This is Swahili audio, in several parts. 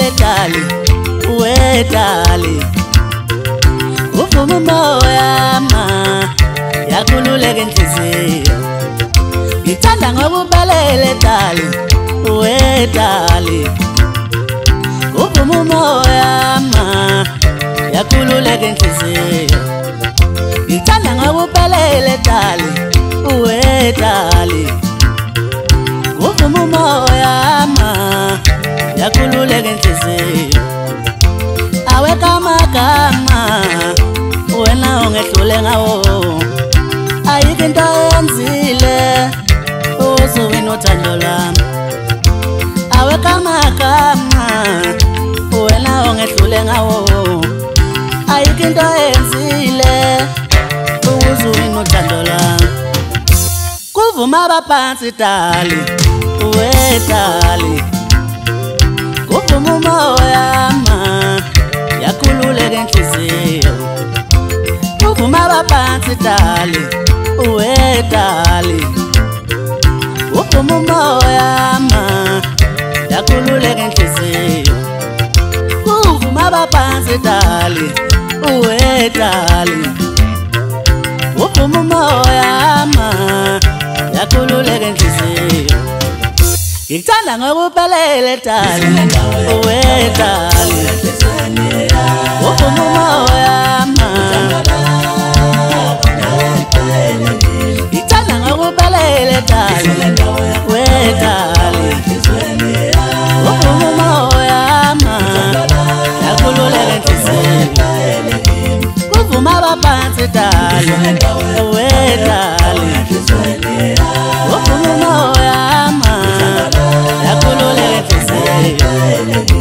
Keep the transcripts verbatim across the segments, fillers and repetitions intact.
dali, we dali. Uvuma moya ma, yakhululeka inhliziyo. Ngithanda ngokubelele dali, we dali. Uvuma moya ma, yakhululeka inhliziyo. Ngithanda ngokubelele dali, we dali. Uvuma moya ma, yakhululeka inhliziyo. Awe kama kama, wena ungehlule ngawo. Ayikho into eyenzile, uzuwina uthando lwami. Awe kama kama, wena ungehlule ngawo. Ayikho into eyenzile, uzuwina uthando lwami. Kuvuma abaphansi dali, we dali. Kuvuma moya ma, yakhululeka inhliziyo. Kuvuma abaphansi dali, we dali. Kuvuma moya ma, yakhululeka inhliziyo. Kuvuma abaphansi dali, we dali. Kuvuma moya ma, yakhululeka inhliziyo. Ngithanda ngokubelele dali, we dali. Uvuma moya ma, ngithanda ngokubelele dali, we dali. Uvuma moya ma, yakhululeka inhliziyo. Kuvuma abaphansi dali, we dali. Uvuma moya ma, yakhululeka inhliziyo.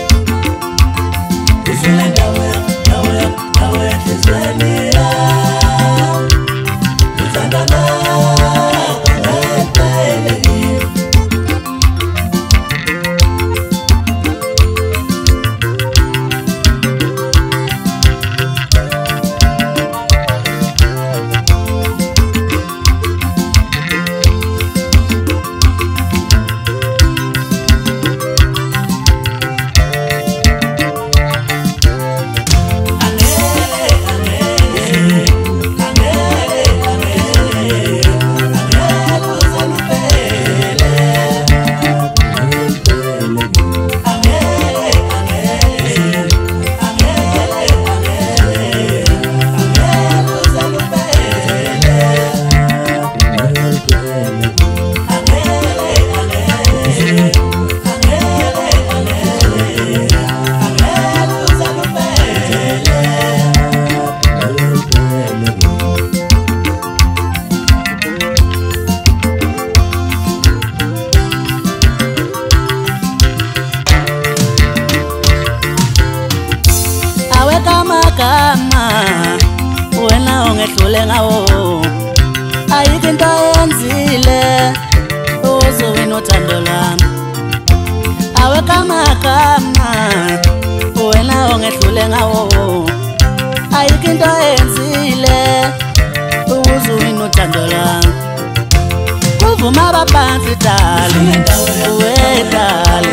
Kama wena ungehlule ngawo. Ayikho into eyenzile, uzuwina uthando lwami. Awe kama kama, wena ungehlule ngawo. Ayikho into eyenzile, uzuwina uthando lwami. Kuvuma abaphansi dali, we dali.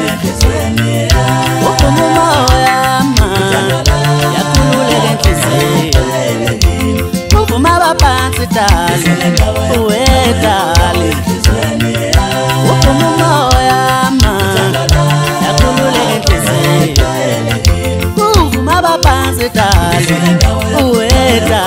Uvuma moya ma, yakhululeka inhliziyo. Kuvuma abaphansi dali, we dali. Uvuma moya ma, yakhululeka inhliziyo. Kuvuma abaphansi dali, we dali.